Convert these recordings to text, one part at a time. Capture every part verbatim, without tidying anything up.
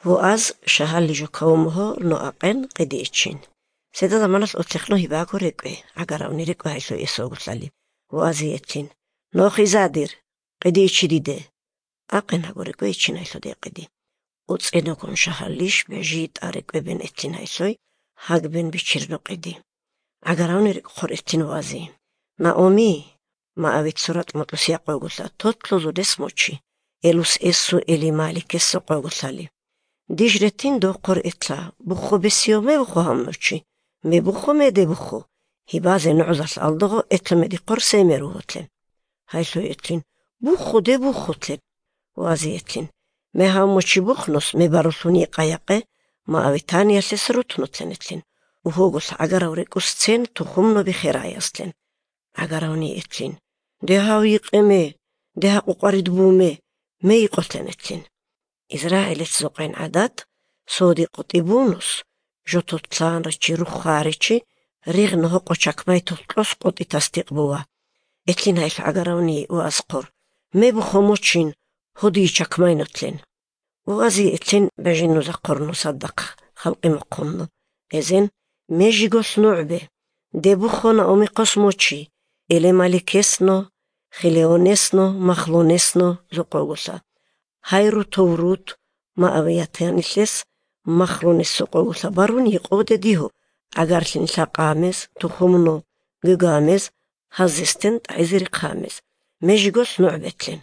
ואז שהל ליז'וקאומו נואקן קדיצ'ין. סדה זמנס אוצלחנו היבאקו רקווה, אגראוני רקווה היסו יסוגותללי. ואז יתלין, נוחי זאדיר, קדיצ'י דידה. אקן הגו רקווה יצ'ין היסו די קדי. וצעדוקון שהליש בז'ית הרקווה בן אתלין היסוי, הג בן ביצ'ירנו קדי. אגראוני רקחור אתלין וואזי. נאומי, מאווית סורת מטלוסיה קוגותלה, תוטלו זו דס מוצ'י, אלוס אסו אלי מאלי כסו קוגותללי. דיג'רטין דו קור אתלה, בוחו בסיומי בוחו המוצ'י, מבוחו מדי בוחו, היבאזה נעוזת אלדגו אתלה מדי קור סיימרו הוטלן. היסו אתלין, בוחו די בוחו תלן. וואזי אתלין, מהמוצ'י בוחנוס מברוסוני קייقه, מאוויתן יסס רוטנו תלן אתלין, وهوغوس عقراو ريكوستين تخمنو بخيراي أصلين عقراوني إتلين ديها ويقمي ديها قوقارد بومي مي قتلن إتلين إزراعيل اتزوقين عادات سودي قطيبونوس جو تطلان رچي روح خارجي ريغ نهو قوچاك ماي تطلوس قطي تصديق بوا إتلين هايل عقراوني وأسقر مي بخموچين هودي چاك ماي نتلين وغازي إتلين بجينو زقرنو صدق خلقي مقومنو إذن ميجيغوس نوعبه دبوخونا أمي قسموچي إلي مالكسنو خليونسنو مخلونسنو زقوغوسا هايرو توروت ما أبياتيان إسلس مخلونس زقوغوسا بارون يقود ديهو أغارلين ساقامز تخمنو غغامز هزستن تعزيري قامز ميجيغوس نوعبتلين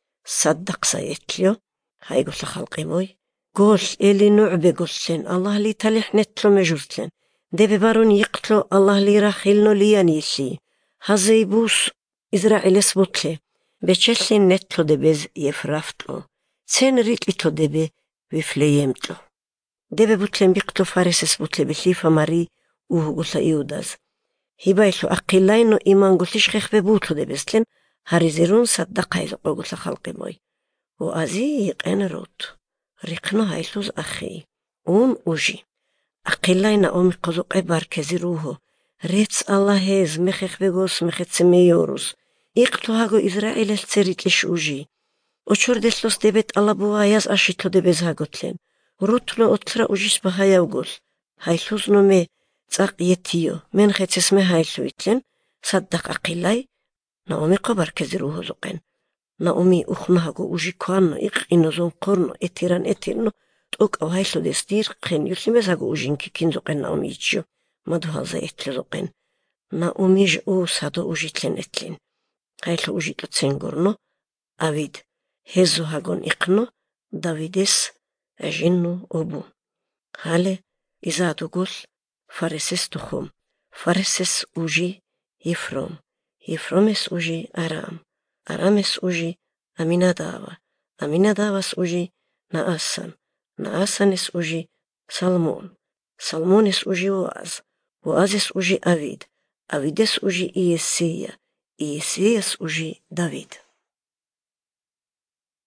صدق سايتليو هايغوسا خلقي موي قوس إلي نوعبه قوسلين الله لي تليح نتلو مجوزلين دبي بارون يقتلو الله لي راخيلنو ليانيسي هزي بوس إزراعيل اسبوتلي بچلين نتلو دبيز يفرافتلو سين ريتلتو دبي بفليمتلو دبي بوتلين بيقتلو فارس اسبوتلي بسيفة ماري وهو قوسا إيوداز هبايتلو أقيلاينو إيمان قوسيش خيخ ببوتلو دبيزلين هاريزيرون صدق هايزو قوسا خلقي موي وأزي يقين روت ريقنا هايلوز أخي اون اوجي أقيلاينا أمي قزوق إبار كزيروهو ريتس الله هيز مخيخ بيغوس مخيتس ميوروس إقتو هاغو إزرائيل التسريت لش اوجي وشور دسلوس ديبت الله بواياز أشيتلو ديبز هاغوتلين روتلو أترا اوجيس بهايوغوس هايلوز نومي تاق يتيو من خيتس مي هايلو يتلين صدق أقيلاي نأمي قبار كزيروهو زوقين نأمي أخنهاغو اوجي كوانو إقينو زون قرنو إتيران إتيرنو توك أو هايلو دستير قين يسلمز هاغو اوجين كيكين زوقين نأمي يتشيو مدو هالزا إتلي زوقين نأمي جو سادو اوجيتلين إتلين هايلو اوجيتلو تسنغورنو أويد هزو هاغون إقنو داويدس أجينو أبو هالي إزادو قول فارسس تخوم فارسس اوجي يفروم يفرومس اوجي أرام أرامس اوجي أمينا داوا أمينا داواس اوجي نأسن نأسنس اوجي سلمون سلمونس اوجي وآز وآزس اوجي أويد أويدس اوجي إيسيا إيسياس اوجي داويد